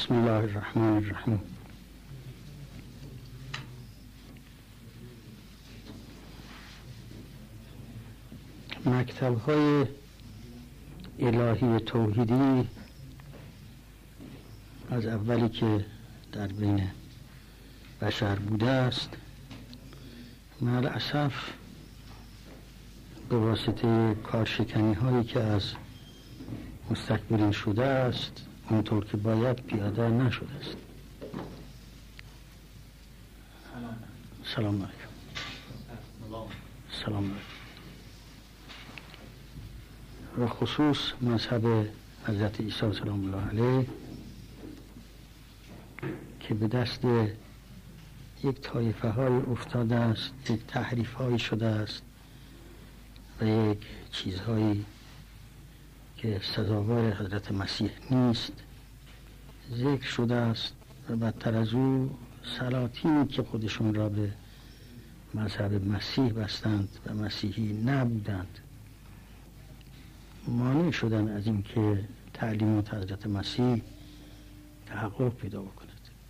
بسم الله الرحمن الرحیم. مکتب‌های الهی توحیدی از اولی که در بین بشر بوده است، مع الاسف به واسطه کارشکنی هایی که از مستکبرین شده است اونطور که باید پیاده نشده است. سلام علیکم. سلام علیکم. و خصوص مذهب حضرت عیسی سلام الله علیه که به دست یک طایفه های افتاده است، یک تحریف های شده است و یک چیزهایی که سزاوار حضرت مسیح نیست ذکر شده است و بدتر از او سلاطینی که خودشون را به مذهب مسیح بستند و مسیحی نبودند مانع شدن از اینکه تعلیمات حضرت مسیح تحقق پیدا بکند.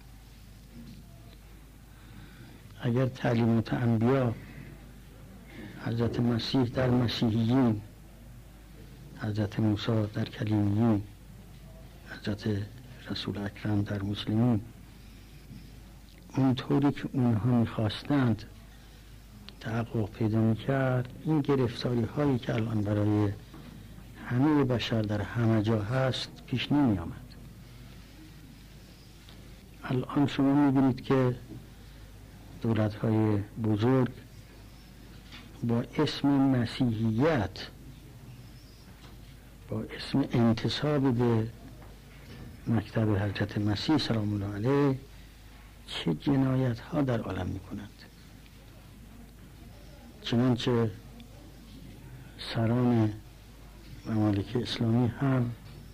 اگر تعلیمات انبیا حضرت مسیح در مسیحیین، حضرت موسی در کلیمیین، حضرت رسول اکرم در مسلمین اونطوری که اونها میخواستند تحقق پیدا میکرد، این گرفتاری هایی که الان برای همه بشر در همه جا هست پیش نمی آمد. الان شما میبینید که دولت های بزرگ با اسم مسیحیت، با اسم انتساب به مکتب حضرت مسیح سلام الله علیه چه جنایت ها در عالم می کنند. چنانچه سران ممالک اسلامی هم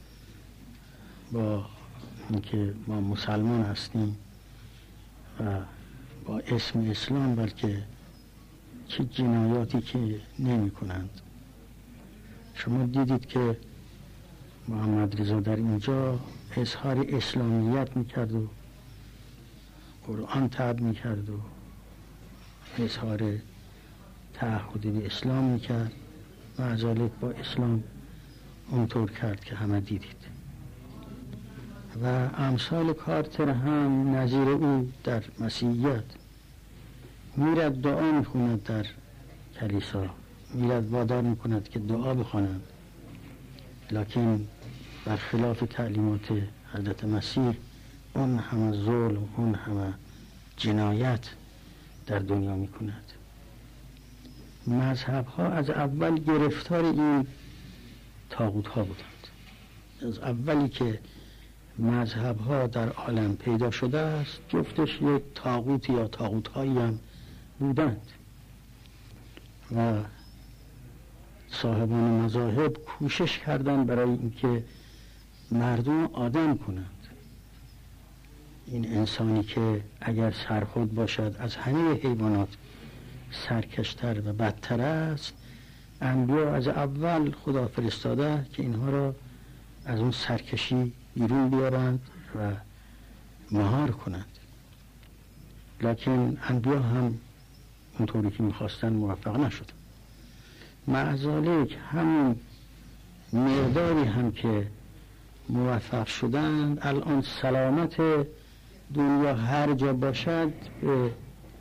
با اینکه ما مسلمان هستیم و با اسم اسلام بلکه چه جنایاتی که نمی کنند. شما دیدید که محمد رضا در اینجا اظهار اسلامیت میکرد و قرآن تاب میکرد و اظهار تعهد به اسلام میکرد و ازالت با اسلام اونطور کرد که همه دیدید. و امثال کارتر هم نظیر او در مسیحیت میرد دعا میخوند در کلیسا، میرد وادار میکند که دعا بخوانند، لکن برخلاف تعلیمات حضرت مسیح اون همه ظلم، اون همه جنایت در دنیا میکند. مذهب ها از اول گرفتار این طاغوت ها بودند. از اولی که مذهب ها در عالم پیدا شده است جفتش یک طاغوت یا طاغوت هایی هم بودند و صاحبان مذاهب کوشش کردند برای اینکه مردم آدم کنند. این انسانی که اگر سرخود باشد از همه حیوانات سرکشتر و بدتر است، انبیا از اول خدا فرستاده که اینها را از اون سرکشی بیرون بیارند و مهار کنند. لکن انبیا هم اونطوری که میخواستن موفق نشد. مع ذالک همون مقداری هم که موفق شدند الان سلامت دنیا هر جا باشد به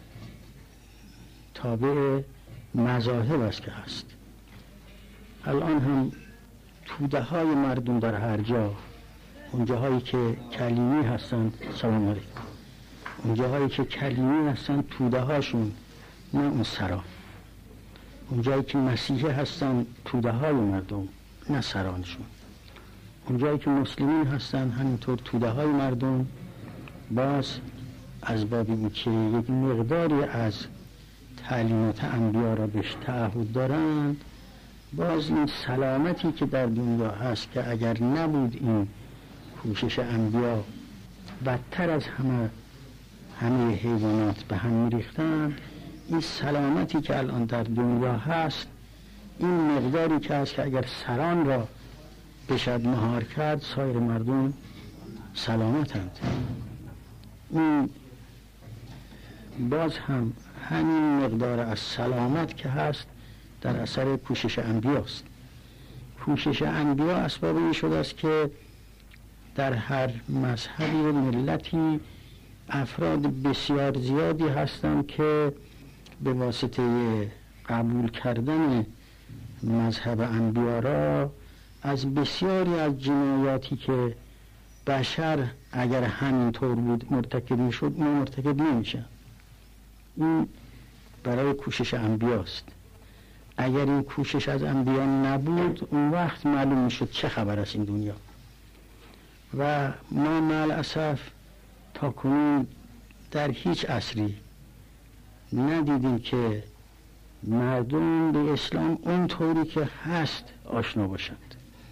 تابع مذاهب است که هست. الان هم توده های مردم در هر جا، اون جاهایی که کلیمی هستند، سلام علیکم، اون جاهایی که کلیمی هستند توده هاشون، نه اون سران. اون جایی که مسیحی هستند توده های مردم، نه سرانشون. اون جایی که مسلمین هستند همینطور توده های مردم. باز از باب این که یک مقداری از تعلیمات انبیا را بهش تعهد دارند، باز این سلامتی که در دنیا هست که اگر نبود این کوشش انبیا بدتر از همه حیوانات به هم میریختند، این سلامتی که الان در دنیا هست، این مقداری که هست که اگر سران را بشد مهار کرد سایر مردم سلامتند. این باز هم همین مقدار از سلامت که هست در اثر کوشش انبیاست. کوشش انبیا اسباب این شده است که در هر مذهبی و ملتی افراد بسیار زیادی هستند که به واسطه قبول کردن مذهب انبیا را از بسیاری از جنایاتی که بشر اگر همینطور بود مرتکب میشد اون مرتکب نمیشن. این برای کوشش انبیاست. اگر این کوشش از انبیا نبود اون وقت معلوم میشد چه خبر است این دنیا. و ما مالاسف تا کنون در هیچ عصری ندیدیم که مردم به اسلام اونطوری که هست آشنا باشند.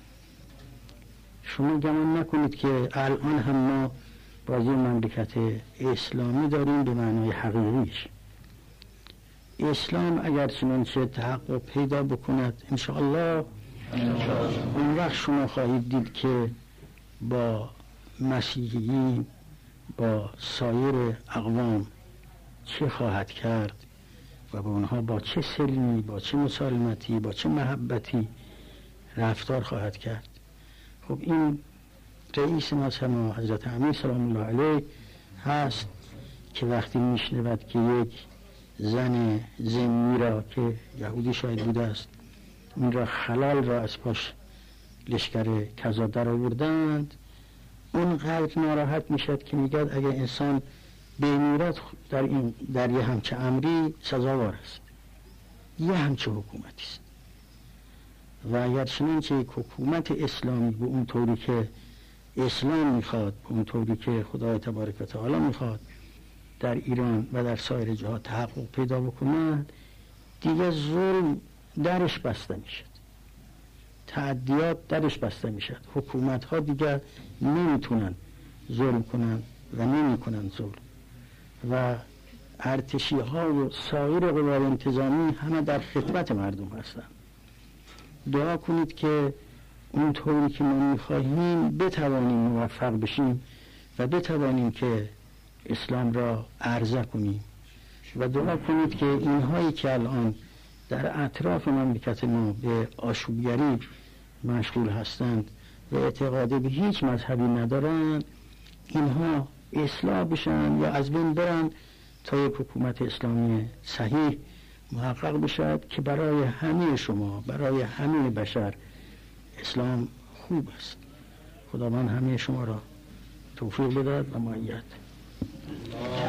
شما گمان نکنید که الان هم ما بازی مملکت اسلامی داریم به معنای حقیقیش. اسلام اگر چنانچه تحقق پیدا بکند انشاءالله اون وقت شما خواهید دید که با مسیحیین با سایر اقوام چه خواهد کرد و با اونها با چه سلمی، با چه مسالمتی، با چه محبتی رفتار خواهد کرد. خب این رئیس مذهب ما حضرت امیر سلام الله علیه هست که وقتی میشنود که یک زن ذمی را که یهودی شاید بوده است اون را خلال را از پاش لشکر کذا در آوردند، اونقدر ناراحت میشد که میگد اگر انسان بمیرد در یه همچه امری سزاوار است، یه همچه حکومتی است. و اگر چنانچه یک حکومت اسلامی به اون طوری که اسلام میخواد، به اون طوری که خدای تبارک و تعالی میخواد در ایران و در سایر جهات تحقق پیدا بکند، دیگه ظلم درش بسته میشد، تعدیات درش بسته میشد. حکومت ها دیگه نمیتونن ظلم کنن و نمیکنن ظلم و ارتشی ها و سایر قوای انتظامی همه در خدمت مردم هستن. دعا کنید که اون طوری که ما میخواهیم بتوانیم موفق بشیم و بتوانیم که اسلام را عرضه کنیم و دعا کنید که اینهایی که الان در اطراف مملکت ما به آشوبگری مشغول هستند و اعتقاد به هیچ مذهبی ندارند اینها اصلاح بشن یا از بین برن تا یک حکومت اسلامی صحیح محقق بشد که برای همه شما، برای همه بشر اسلام خوب است. خداوند همه شما را توفیق بدهد و معید.